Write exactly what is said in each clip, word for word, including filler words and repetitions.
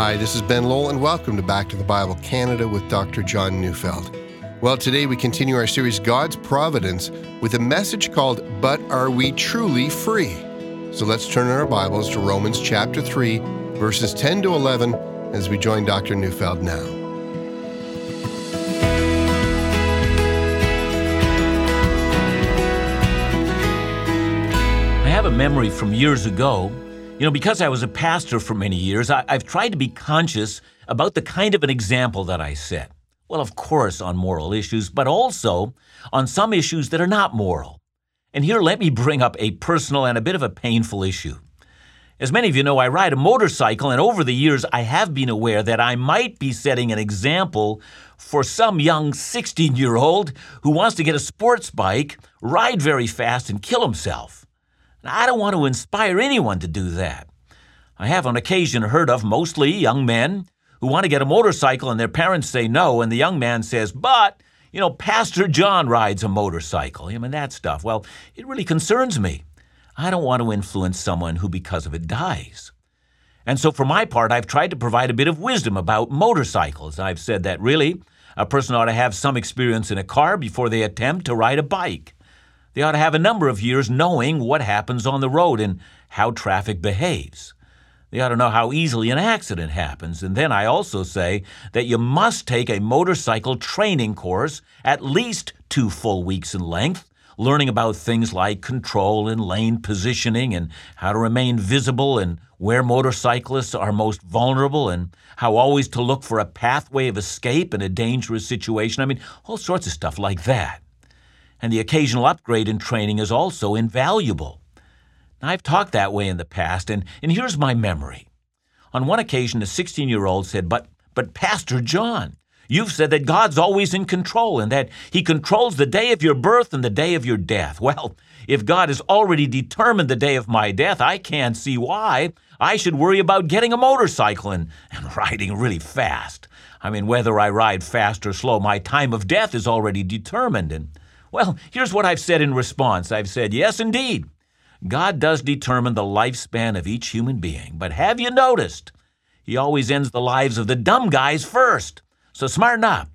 Hi, this is Ben Lowell, and welcome to Back to the Bible Canada with Doctor John Neufeld. Well, today we continue our series, God's Providence, with a message called, But Are We Truly Free? So let's turn in our Bibles to Romans chapter three, verses ten to eleven, as we join Doctor Neufeld now. I have a memory from years ago. You know, because I was a pastor for many years, I, I've tried to be conscious about the kind of an example that I set. Well, of course, on moral issues, but also on some issues that are not moral. And here, let me bring up a personal and a bit of a painful issue. As many of you know, I ride a motorcycle, and over the years, I have been aware that I might be setting an example for some young sixteen-year-old who wants to get a sports bike, ride very fast, and kill himself. I don't want to inspire anyone to do that. I have on occasion heard of mostly young men who want to get a motorcycle and their parents say no, and the young man says, but, you know, Pastor John rides a motorcycle. I mean, that stuff. Well, it really concerns me. I don't want to influence someone who because of it dies. And so for my part, I've tried to provide a bit of wisdom about motorcycles. I've said that really, a person ought to have some experience in a car before they attempt to ride a bike. They ought to have a number of years knowing what happens on the road and how traffic behaves. They ought to know how easily an accident happens. And then I also say that you must take a motorcycle training course, at least two full weeks in length, learning about things like control and lane positioning and how to remain visible and where motorcyclists are most vulnerable and how always to look for a pathway of escape in a dangerous situation. I mean, all sorts of stuff like that. And the occasional upgrade in training is also invaluable. Now, I've talked that way in the past, and, and here's my memory. On one occasion, a sixteen-year-old said, but, but Pastor John, you've said that God's always in control and that He controls the day of your birth and the day of your death. Well, if God has already determined the day of my death, I can't see why I should worry about getting a motorcycle and, and riding really fast. I mean, whether I ride fast or slow, my time of death is already determined. And well, here's what I've said in response. I've said, yes, indeed, God does determine the lifespan of each human being. But have you noticed? He always ends the lives of the dumb guys first. So smarten up.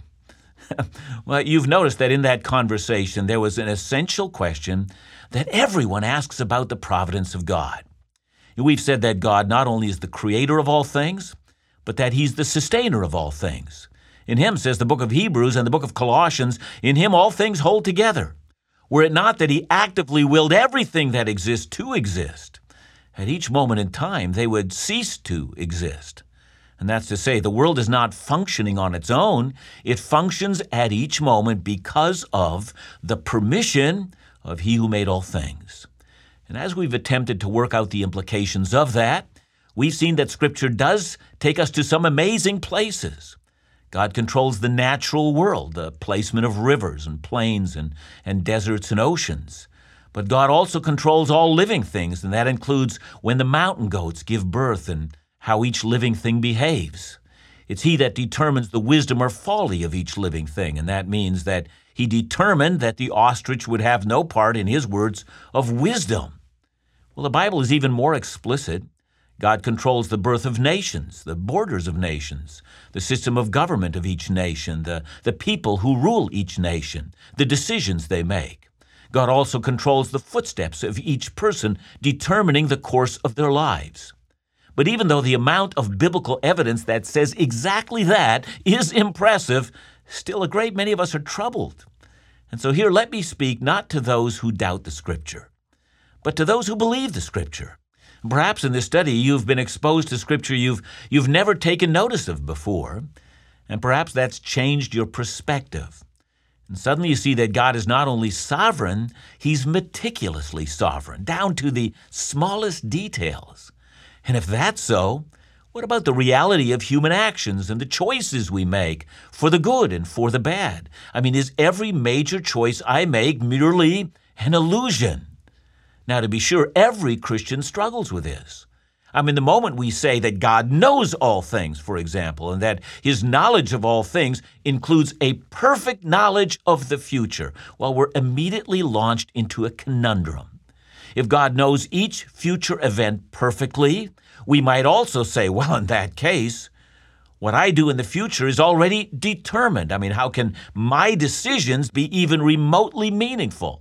Well, you've noticed that in that conversation, there was an essential question that everyone asks about the providence of God. We've said that God not only is the creator of all things, but that He's the sustainer of all things. In Him, says the book of Hebrews and the book of Colossians, in Him all things hold together. Were it not that He actively willed everything that exists to exist, at each moment in time they would cease to exist. And that's to say, the world is not functioning on its own. It functions at each moment because of the permission of He who made all things. And as we've attempted to work out the implications of that, we've seen that Scripture does take us to some amazing places. God controls the natural world, the placement of rivers and plains and, and deserts and oceans. But God also controls all living things, and that includes when the mountain goats give birth and how each living thing behaves. It's He that determines the wisdom or folly of each living thing, and that means that He determined that the ostrich would have no part, in His words, of wisdom. Well, the Bible is even more explicit. God controls the birth of nations, the borders of nations, the system of government of each nation, the, the people who rule each nation, the decisions they make. God also controls the footsteps of each person, determining the course of their lives. But even though the amount of biblical evidence that says exactly that is impressive, still a great many of us are troubled. And so here let me speak not to those who doubt the Scripture, but to those who believe the Scripture. Perhaps in this study you've been exposed to Scripture you've, you've never taken notice of before, and perhaps that's changed your perspective. And suddenly you see that God is not only sovereign, He's meticulously sovereign, down to the smallest details. And if that's so, what about the reality of human actions and the choices we make for the good and for the bad? I mean, is every major choice I make merely an illusion? Now, to be sure, every Christian struggles with this. I mean, the moment we say that God knows all things, for example, and that His knowledge of all things includes a perfect knowledge of the future, well, we're immediately launched into a conundrum. If God knows each future event perfectly, we might also say, well, in that case, What I do in the future is already determined. I mean, how can my decisions be even remotely meaningful?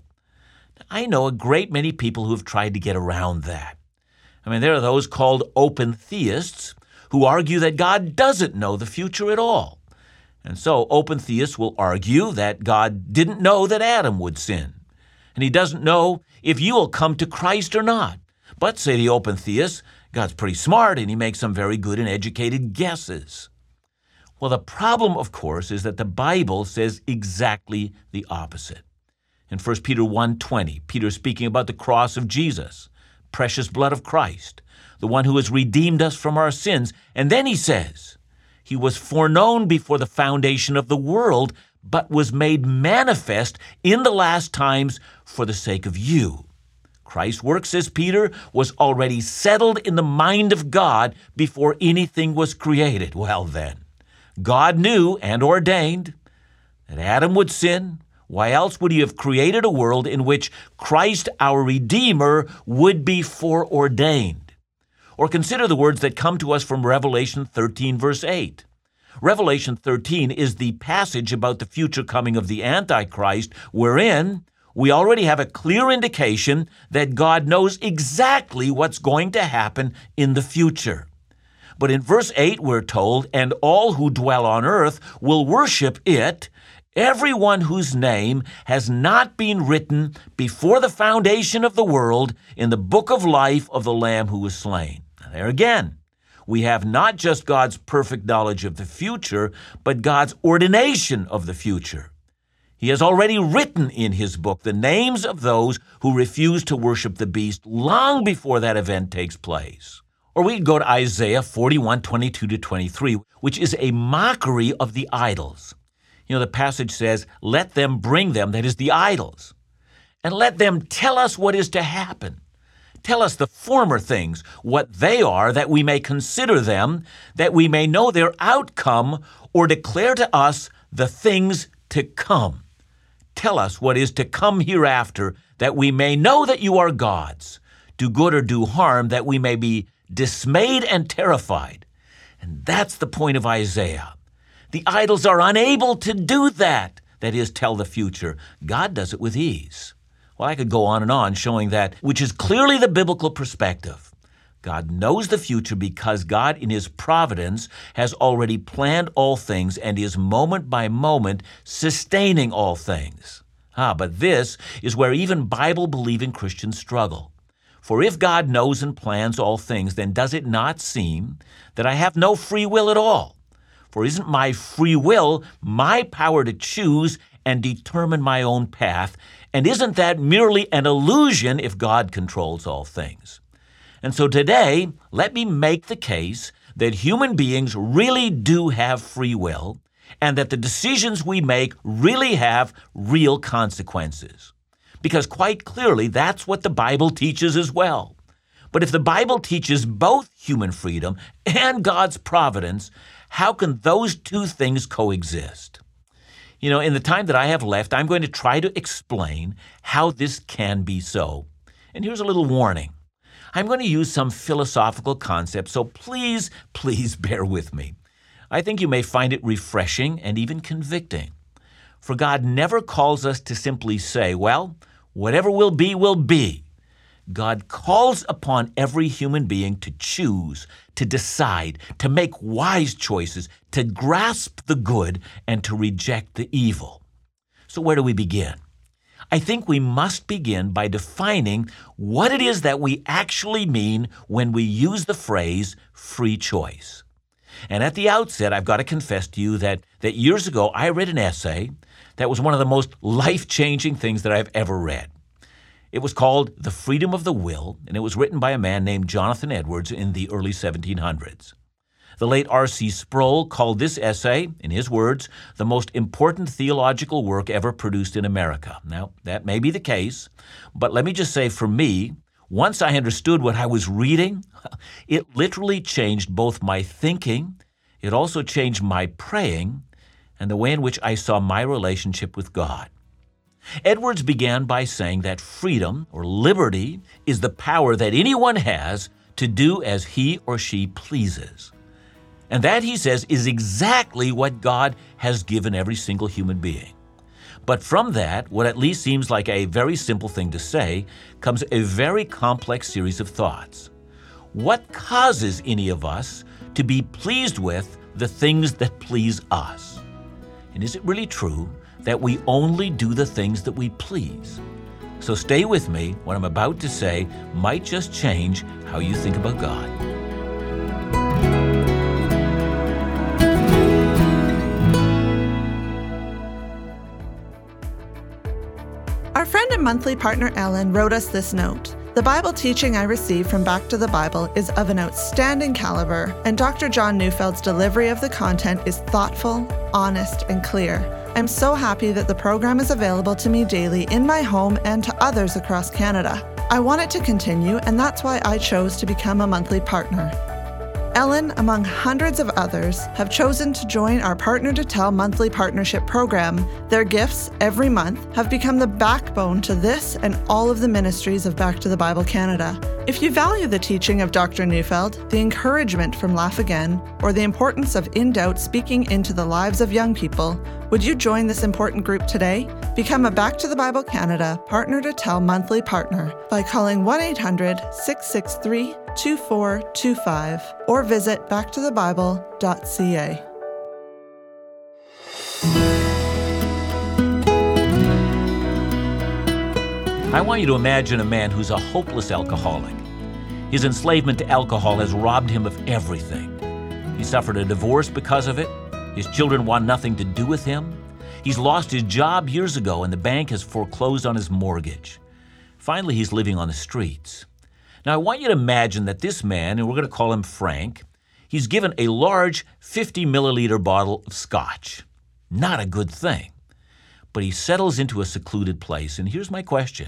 I know a great many people who have tried to get around that. I mean, there are those called open theists who argue that God doesn't know the future at all. And so open theists will argue that God didn't know that Adam would sin, and he doesn't know if you will come to Christ or not. But, say the open theists, God's pretty smart and he makes some very good and educated guesses. Well, the problem, of course, is that the Bible says exactly the opposite. In First Peter one twenty, Peter is speaking about the cross of Jesus, precious blood of Christ, the one who has redeemed us from our sins. And then he says, he was foreknown before the foundation of the world, but was made manifest in the last times for the sake of you. Christ's work, says Peter, was already settled in the mind of God before anything was created. Well then, God knew and ordained that Adam would sin. Why else would he have created a world in which Christ, our Redeemer, would be foreordained? Or consider the words that come to us from Revelation thirteen, verse eight. Revelation thirteen is the passage about the future coming of the Antichrist, wherein we already have a clear indication that God knows exactly what's going to happen in the future. But in verse eight, we're told, and all who dwell on earth will worship it, everyone whose name has not been written before the foundation of the world in the book of life of the Lamb who was slain. Now, there again, we have not just God's perfect knowledge of the future, but God's ordination of the future. He has already written in his book the names of those who refuse to worship the beast long before that event takes place. Or we could go to Isaiah forty-one, twenty-two to twenty-three, which is a mockery of the idols. You know, the passage says, let them bring them, that is the idols, and let them tell us what is to happen. Tell us the former things, what they are, that we may consider them, that we may know their outcome, or declare to us the things to come. Tell us what is to come hereafter, that we may know that you are gods. Do good or do harm, that we may be dismayed and terrified. And that's the point of Isaiah. The idols are unable to do that, that is, tell the future. God does it with ease. Well, I could go on and on showing that, which is clearly the biblical perspective. God knows the future because God, in his providence, has already planned all things and is moment by moment sustaining all things. Ah, but this is where even Bible-believing Christians struggle. For if God knows and plans all things, then does it not seem that I have no free will at all? For isn't my free will my power to choose and determine my own path? And isn't that merely an illusion if God controls all things? And so today, let me make the case that human beings really do have free will and that the decisions we make really have real consequences. Because quite clearly, that's what the Bible teaches as well. But if the Bible teaches both human freedom and God's providence, how can those two things coexist? You know, in the time that I have left, I'm going to try to explain how this can be so. And here's a little warning. I'm going to use some philosophical concepts, so please, please bear with me. I think you may find it refreshing and even convicting. For God never calls us to simply say, well, whatever will be, will be. God calls upon every human being to choose, to decide, to make wise choices, to grasp the good, and to reject the evil. So where do we begin? I think we must begin by defining what it is that we actually mean when we use the phrase free choice. And at the outset, I've got to confess to you that, that years ago, I read an essay that was one of the most life-changing things that I've ever read. It was called The Freedom of the Will, and it was written by a man named Jonathan Edwards in the early seventeen hundreds. The late R C Sproul called this essay, in his words, the most important theological work ever produced in America. Now, that may be the case, but let me just say for me, once I understood what I was reading, it literally changed both my thinking, it also changed my praying, and the way in which I saw my relationship with God. Edwards began by saying that freedom, or liberty, is the power that anyone has to do as he or she pleases. And that, he says, is exactly what God has given every single human being. But from that, what at least seems like a very simple thing to say, comes a very complex series of thoughts. What causes any of us to be pleased with the things that please us? And is it really true that we only do the things that we please? So stay with me. What I'm about to say might just change how you think about God. Our friend and monthly partner Ellen wrote us this note. The Bible teaching I received from Back to the Bible is of an outstanding caliber, and Doctor John Neufeld's delivery of the content is thoughtful, honest, and clear. I'm so happy that the program is available to me daily in my home and to others across Canada. I want it to continue, and that's why I chose to become a monthly partner. Ellen, among hundreds of others, have chosen to join our Partner to Tell monthly partnership program. Their gifts every month have become the backbone to this and all of the ministries of Back to the Bible Canada. If you value the teaching of Doctor Neufeld, the encouragement from Laugh Again, or the importance of In Doubt speaking into the lives of young people, would you join this important group today? Become a Back to the Bible Canada Partner to Tell monthly partner by calling one eight hundred, six six three, two four two five or visit back to the bible dot c a. I want you to imagine a man who's a hopeless alcoholic. His enslavement to alcohol has robbed him of everything. He suffered a divorce because of it. His children want nothing to do with him. He's lost his job years ago, and the bank has foreclosed on his mortgage. Finally, he's living on the streets. Now, I want you to imagine that this man, and we're going to call him Frank, he's given a large fifty milliliter bottle of scotch. Not a good thing. But he settles into a secluded place, and here's my question.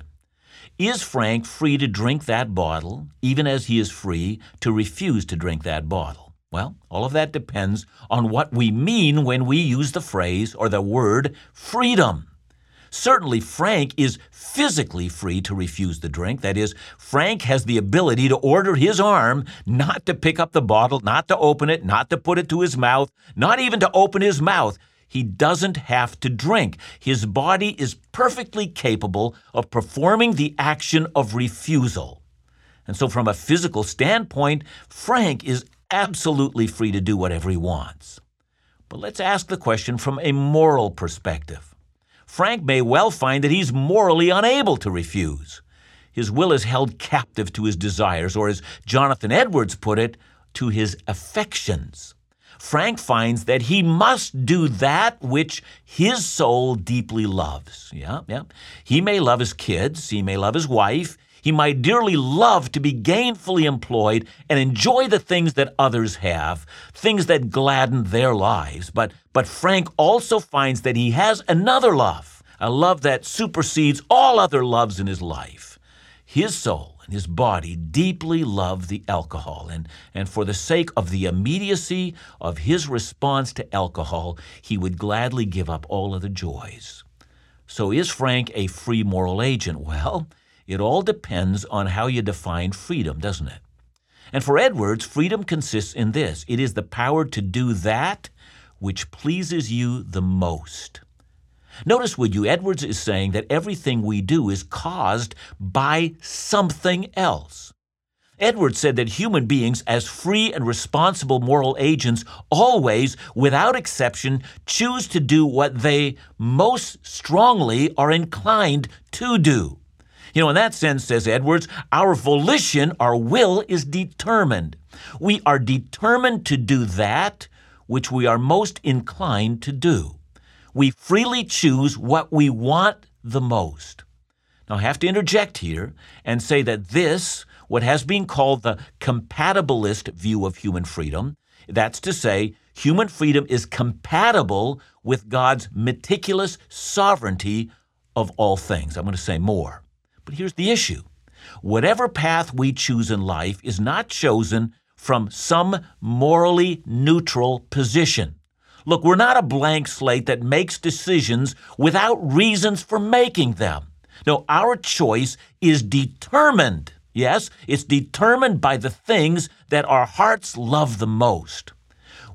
Is Frank free to drink that bottle, even as he is free to refuse to drink that bottle? Well, all of that depends on what we mean when we use the phrase or the word freedom. Certainly, Frank is physically free to refuse the drink. That is, Frank has the ability to order his arm not to pick up the bottle, not to open it, not to put it to his mouth, not even to open his mouth. He doesn't have to drink. His body is perfectly capable of performing the action of refusal. And so from a physical standpoint, Frank is absolutely free to do whatever he wants. But let's ask the question from a moral perspective. Frank may well find that he's morally unable to refuse. His will is held captive to his desires, or as Jonathan Edwards put it, to his affections. Frank finds that he must do that which his soul deeply loves. Yeah, yeah. He may love his kids, he may love his wife, he might dearly love to be gainfully employed and enjoy the things that others have, things that gladden their lives. But, but Frank also finds that he has another love, a love that supersedes all other loves in his life. His soul and his body deeply love the alcohol, and, and for the sake of the immediacy of his response to alcohol, he would gladly give up all other joys. So is Frank a free moral agent? Well, it all depends on how you define freedom, doesn't it? And for Edwards, freedom consists in this. It is the power to do that which pleases you the most. Notice, would you, Edwards is saying that everything we do is caused by something else. Edwards said that human beings, as free and responsible moral agents, always, without exception, choose to do what they most strongly are inclined to do. You know, in that sense, says Edwards, our volition, our will, is determined. We are determined to do that which we are most inclined to do. We freely choose what we want the most. Now, I have to interject here and say that this, what has been called the compatibilist view of human freedom, that's to say, human freedom is compatible with God's meticulous sovereignty of all things. I'm going to say more. But here's the issue. Whatever path we choose in life is not chosen from some morally neutral position. Look, we're not a blank slate that makes decisions without reasons for making them. No, our choice is determined. Yes, it's determined by the things that our hearts love the most.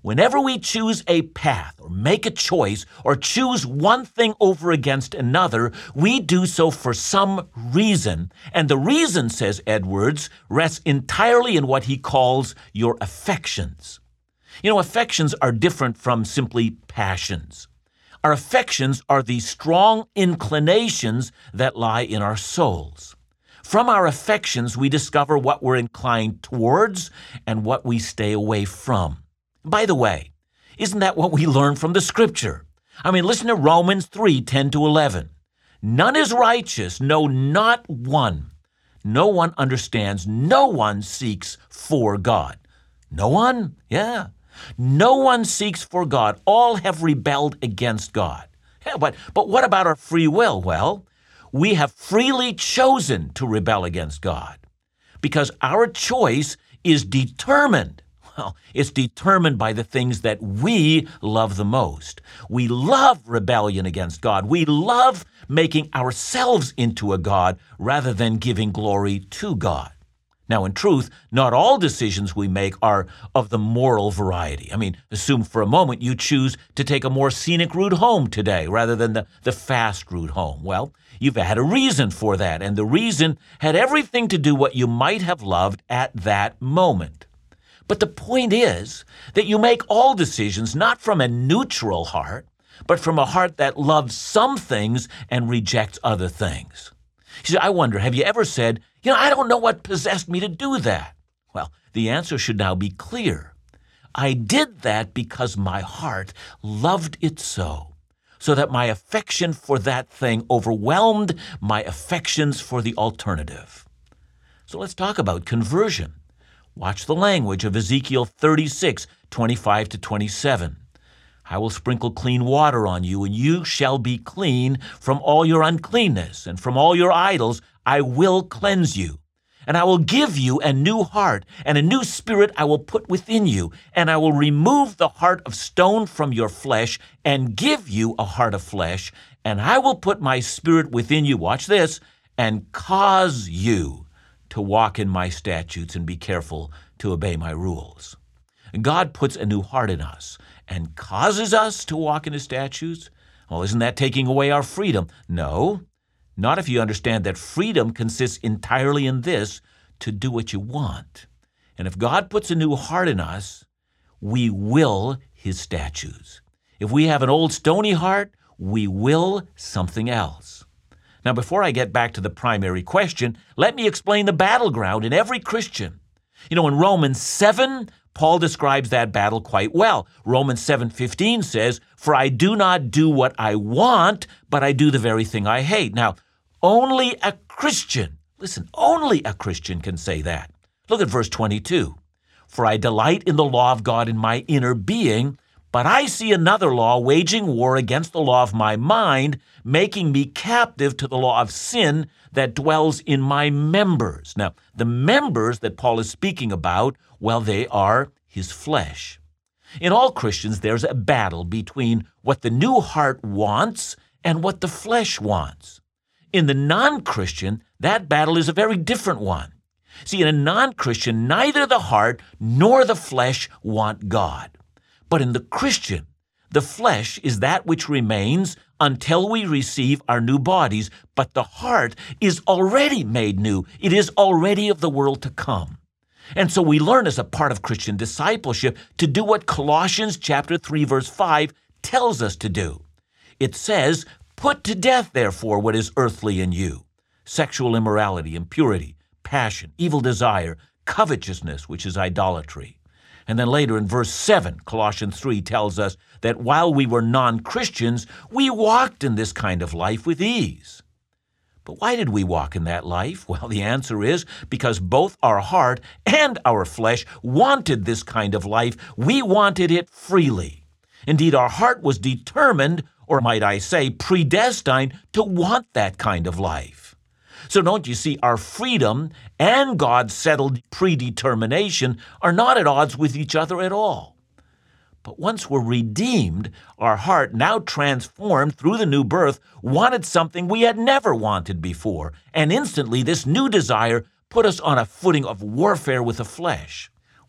Whenever we choose a path or make a choice or choose one thing over against another, we do so for some reason. And the reason, says Edwards, rests entirely in what he calls your affections. You know, affections are different from simply passions. Our affections are the strong inclinations that lie in our souls. From our affections, we discover what we're inclined towards and what we stay away from. By the way, isn't that what we learn from the Scripture? I mean, listen to Romans three, ten to eleven. None is righteous, no, not one. No one understands, no one seeks for God. No one? Yeah. No one seeks for God. All have rebelled against God. Yeah, but, but what about our free will? Well, we have freely chosen to rebel against God because our choice is determined. Well, it's determined by the things that we love the most. We love rebellion against God. We love making ourselves into a God rather than giving glory to God. Now, in truth, not all decisions we make are of the moral variety. I mean, assume for a moment you choose to take a more scenic route home today rather than the, the fast route home. Well, you've had a reason for that, and the reason had everything to do what you might have loved at that moment. But the point is that you make all decisions not from a neutral heart, but from a heart that loves some things and rejects other things. You see, I wonder, have you ever said, you know, I don't know what possessed me to do that? Well, the answer should now be clear. I did that because my heart loved it so, so that my affection for that thing overwhelmed my affections for the alternative. So let's talk about conversion. Watch the language of Ezekiel thirty-six, twenty-five to twenty-seven. I will sprinkle clean water on you, and you shall be clean from all your uncleanness, and from all your idols I will cleanse you. And I will give you a new heart, and a new spirit I will put within you, and I will remove the heart of stone from your flesh, and give you a heart of flesh, and I will put my spirit within you, watch this, and cause you to walk in my statutes and be careful to obey my rules. God puts a new heart in us and causes us to walk in his statutes. Well, isn't that taking away our freedom? No, not if you understand that freedom consists entirely in this, to do what you want. And if God puts a new heart in us, we will his statutes. If we have an old stony heart, we will something else. Now, before I get back to the primary question, let me explain the battleground in every Christian. You know, in Romans seven, Paul describes that battle quite well. Romans seven fifteen says, "For I do not do what I want, but I do the very thing I hate." Now, only a Christian, listen, only a Christian can say that. Look at verse twenty-two. "For I delight in the law of God in my inner being, but I see another law waging war against the law of my mind, making me captive to the law of sin that dwells in my members." Now, the members that Paul is speaking about, well, they are his flesh. In all Christians, there's a battle between what the new heart wants and what the flesh wants. In the non-Christian, that battle is a very different one. See, in a non-Christian, neither the heart nor the flesh want God. But in the Christian, the flesh is that which remains until we receive our new bodies, but the heart is already made new. It is already of the world to come. And so we learn as a part of Christian discipleship to do what Colossians chapter three, verse five tells us to do. It says, "Put to death, therefore, what is earthly in you, sexual immorality, impurity, passion, evil desire, covetousness, which is idolatry." And then later in verse seven, Colossians three tells us that while we were non-Christians, we walked in this kind of life with ease. But why did we walk in that life? Well, the answer is because both our heart and our flesh wanted this kind of life. We wanted it freely. Indeed, our heart was determined, or might I say, predestined to want that kind of life. So don't you see, our freedom and God's settled predetermination are not at odds with each other at all. But once we're redeemed, our heart, now transformed through the new birth, wanted something we had never wanted before. And instantly, this new desire put us on a footing of warfare with the flesh.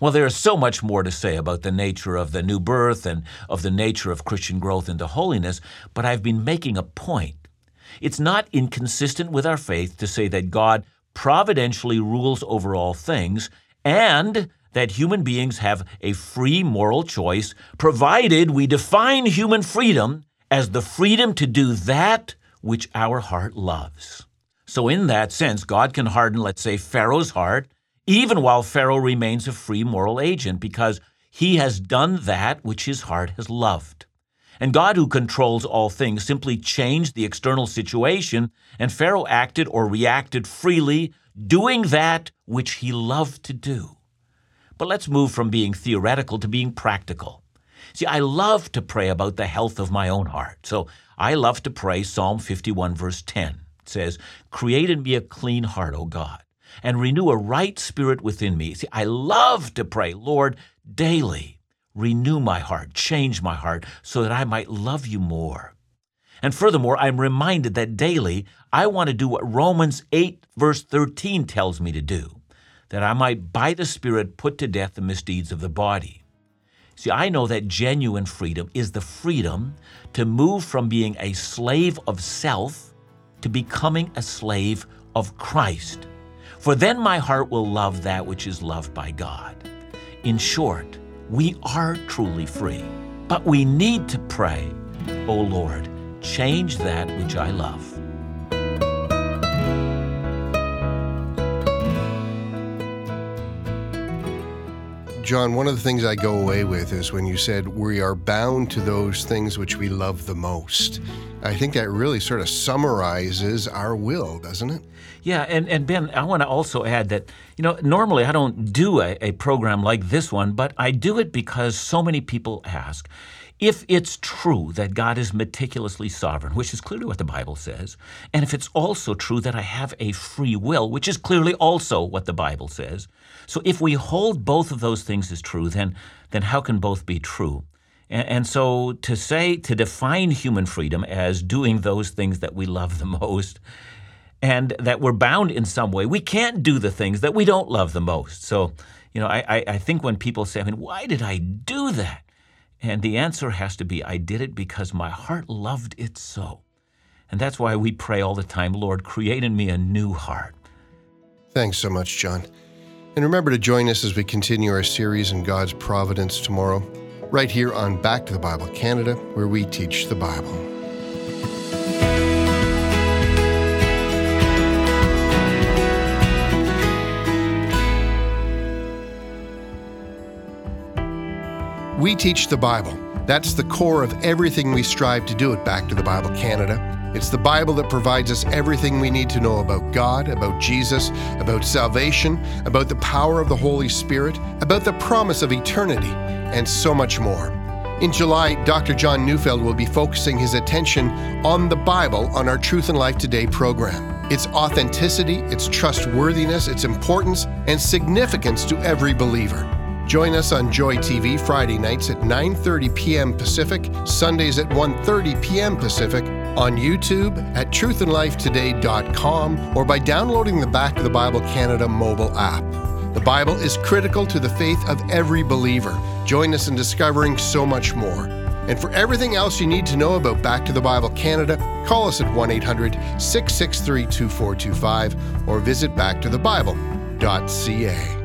Well, there is so much more to say about the nature of the new birth and of the nature of Christian growth into holiness, but I've been making a point. It's not inconsistent with our faith to say that God providentially rules over all things and that human beings have a free moral choice, provided we define human freedom as the freedom to do that which our heart loves. So in that sense, God can harden, let's say, Pharaoh's heart, even while Pharaoh remains a free moral agent, because he has done that which his heart has loved. And God, who controls all things, simply changed the external situation, and Pharaoh acted or reacted freely, doing that which he loved to do. But let's move from being theoretical to being practical. See, I love to pray about the health of my own heart. So I love to pray Psalm fifty-one, verse ten. It says, "Create in me a clean heart, O God, and renew a right spirit within me." See, I love to pray, "Lord, daily renew my heart, change my heart, so that I might love you more." And furthermore, I'm reminded that daily I want to do what Romans eight, verse thirteen tells me to do, that I might by the Spirit put to death the misdeeds of the body. See, I know that genuine freedom is the freedom to move from being a slave of self to becoming a slave of Christ. For then my heart will love that which is loved by God. In short, we are truly free, but we need to pray, "O Lord, change that which I love." John, one of the things I go away with is when you said we are bound to those things which we love the most. I think that really sort of summarizes our will, doesn't it? Yeah, and, and Ben, I want to also add that, you know, normally I don't do a, a program like this one, but I do it because so many people ask, if it's true that God is meticulously sovereign, which is clearly what the Bible says, and if it's also true that I have a free will, which is clearly also what the Bible says, so if we hold both of those things as true, then, then how can both be true? And, and so to say, to define human freedom as doing those things that we love the most, and that we're bound in some way, we can't do the things that we don't love the most. So, you know, I, I, I think when people say, I mean, why did I do that? And the answer has to be, I did it because my heart loved it so. And that's why we pray all the time, "Lord, create in me a new heart." Thanks so much, John. And remember to join us as we continue our series in God's Providence tomorrow, right here on Back to the Bible Canada, where we teach the Bible. We teach the Bible. That's the core of everything we strive to do at Back to the Bible Canada. It's the Bible that provides us everything we need to know about God, about Jesus, about salvation, about the power of the Holy Spirit, about the promise of eternity, and so much more. In July, Doctor John Neufeld will be focusing his attention on the Bible on our Truth and Life Today program. Its authenticity, its trustworthiness, its importance, and significance to every believer. Join us on Joy T V Friday nights at nine thirty p.m. Pacific, Sundays at one thirty p.m. Pacific, on YouTube at truth and life today dot com, or by downloading the Back to the Bible Canada mobile app. The Bible is critical to the faith of every believer. Join us in discovering so much more. And for everything else you need to know about Back to the Bible Canada, call us at one eight hundred, six six three, two four two five or visit back to the bible dot c a.